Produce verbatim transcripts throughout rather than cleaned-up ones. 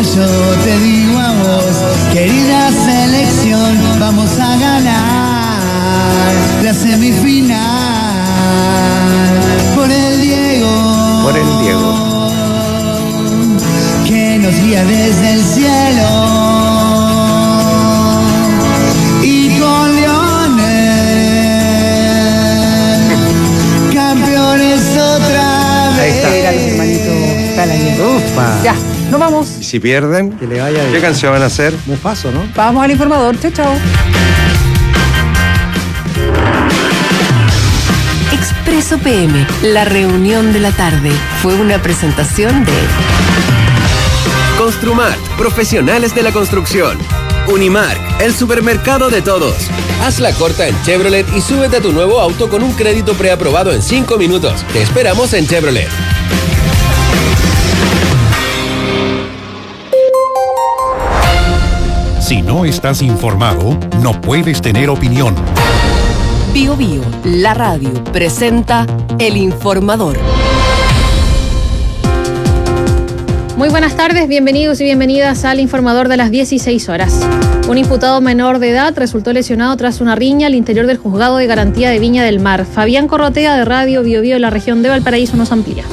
yo te digo a vos, querida selección, vamos a ganar la semifinal por el Diego. Por el Diego. Que nos guía desde el cielo. Y con Lionel, campeones otra vez. Ahí está. Era el hermanito Calañero. Ufa. Ya, nos vamos. Y si pierden, Que le vaya bien. ¿qué canción van a hacer? Mufaso, ¿no? Vamos al informador. Chao, chao. Expreso P M, la reunión de la tarde, fue una presentación de Construmart, profesionales de la construcción. Unimark, el supermercado de todos. Haz la corta en Chevrolet y súbete a tu nuevo auto con un crédito preaprobado en cinco minutos. Te esperamos en Chevrolet. Si no estás informado, no puedes tener opinión. Bio Bio, la radio, presenta El Informador. Muy buenas tardes, bienvenidos y bienvenidas al Informador de las dieciséis horas. Un imputado menor de edad resultó lesionado tras una riña al interior del Juzgado de Garantía de Viña del Mar. Fabián Corrotea, de Radio Bio Bio, en la región de Valparaíso, nos amplía.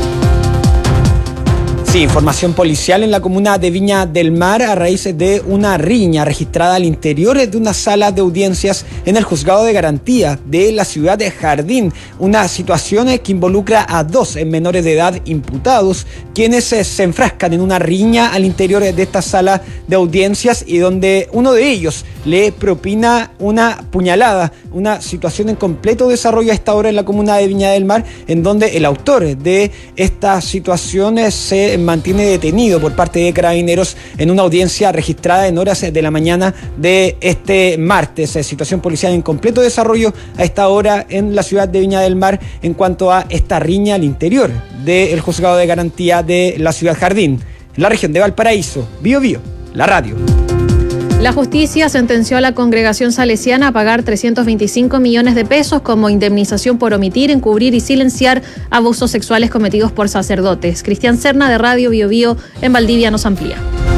Sí, información policial en la comuna de Viña del Mar a raíz de una riña registrada al interior de una sala de audiencias en el Juzgado de Garantía de la ciudad de Jardín. Una situación que involucra a dos menores de edad imputados, quienes se enfrascan en una riña al interior de esta sala de audiencias y donde uno de ellos le propina una puñalada. Una situación en completo desarrollo a esta hora en la comuna de Viña del Mar, en donde el autor de estas situaciones se mantiene detenido por parte de Carabineros en una audiencia registrada en horas de la mañana de este martes. Situación policial en completo desarrollo a esta hora en la ciudad de Viña del Mar en cuanto a esta riña al interior del Juzgado de Garantía de la ciudad Jardín, en la región de Valparaíso. Bio Bio, la radio. La justicia sentenció a la congregación salesiana a pagar trescientos veinticinco millones de pesos como indemnización por omitir, encubrir y silenciar abusos sexuales cometidos por sacerdotes. Cristian Serna, de Radio Bio Bio, en Valdivia, nos amplía.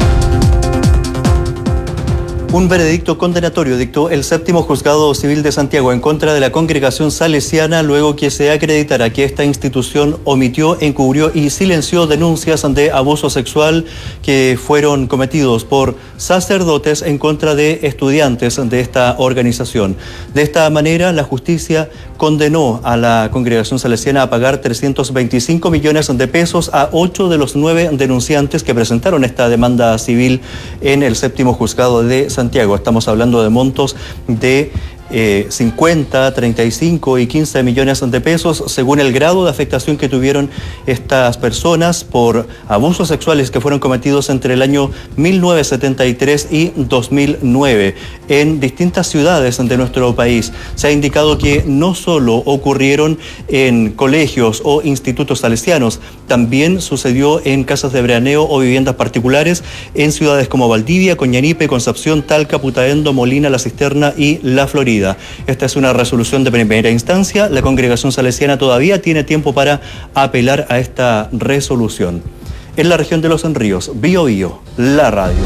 Un veredicto condenatorio dictó el séptimo juzgado civil de Santiago en contra de la congregación salesiana luego que se acreditara que esta institución omitió, encubrió y silenció denuncias de abuso sexual que fueron cometidos por sacerdotes en contra de estudiantes de esta organización. De esta manera, la justicia condenó a la congregación salesiana a pagar trescientos veinticinco millones de pesos a ocho de los nueve denunciantes que presentaron esta demanda civil en el séptimo juzgado de Santiago. Estamos hablando de montos de eh, cincuenta, treinta y cinco y quince millones de pesos según el grado de afectación que tuvieron estas personas por abusos sexuales que fueron cometidos entre el año mil novecientos setenta y tres y dos mil nueve en distintas ciudades de nuestro país. Se ha indicado que no solo ocurrieron en colegios o institutos salesianos, también sucedió en casas de veraneo o viviendas particulares en ciudades como Valdivia, Coñanipe, Concepción, Talca, Putaendo, Molina, La Cisterna y La Florida. Esta es una resolución de primera instancia. La congregación salesiana todavía tiene tiempo para apelar a esta resolución. En la región de Los Ríos, Bio Bio, la radio.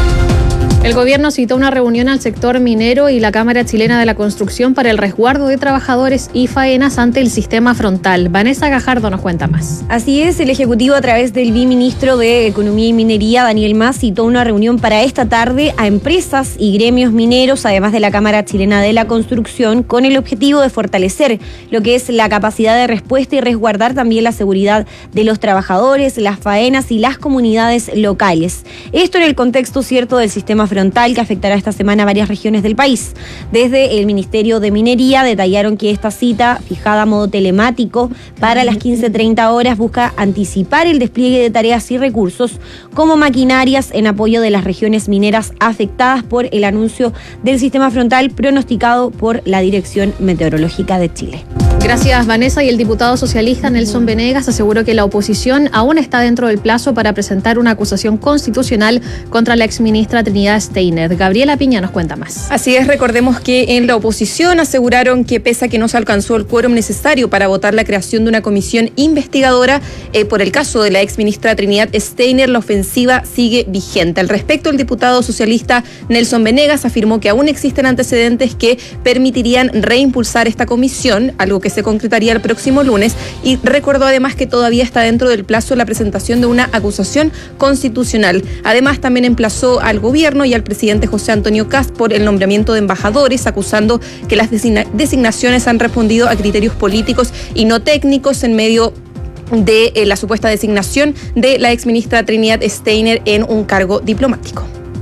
El gobierno citó una reunión al sector minero y la Cámara Chilena de la Construcción para el resguardo de trabajadores y faenas ante el sistema frontal. Vanessa Gajardo nos cuenta más. Así es, el Ejecutivo a través del viceministro de Economía y Minería, Daniel Mas, citó una reunión para esta tarde a empresas y gremios mineros, además de la Cámara Chilena de la Construcción, con el objetivo de fortalecer lo que es la capacidad de respuesta y resguardar también la seguridad de los trabajadores, las faenas y las comunidades locales. Esto en el contexto cierto del sistema frontal frontal que afectará esta semana a varias regiones del país. Desde el Ministerio de Minería detallaron que esta cita, fijada a modo telemático para las quince treinta horas, busca anticipar el despliegue de tareas y recursos como maquinarias en apoyo de las regiones mineras afectadas por el anuncio del sistema frontal pronosticado por la Dirección Meteorológica de Chile. Gracias, Vanessa. Y el diputado socialista Nelson Venegas aseguró que la oposición aún está dentro del plazo para presentar una acusación constitucional contra la exministra Trinidad Steiner. Gabriela Piña nos cuenta más. Así es, recordemos que en la oposición aseguraron que pese a que no se alcanzó el quórum necesario para votar la creación de una comisión investigadora eh, por el caso de la exministra Trinidad Steiner, la ofensiva sigue vigente. Al respecto, el diputado socialista Nelson Venegas afirmó que aún existen antecedentes que permitirían reimpulsar esta comisión, algo que se concretaría el próximo lunes, y recordó además que todavía está dentro del plazo la presentación de una acusación constitucional. Además, también emplazó al gobierno y al presidente José Antonio Kast por el nombramiento de embajadores, acusando que las designa- designaciones han respondido a criterios políticos y no técnicos en medio de eh, la supuesta designación de la exministra Trinidad Steiner en un cargo diplomático.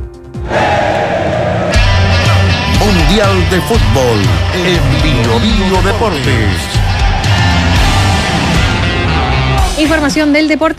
Mundial de Fútbol en Bio Bio Deportes. Información del deporte.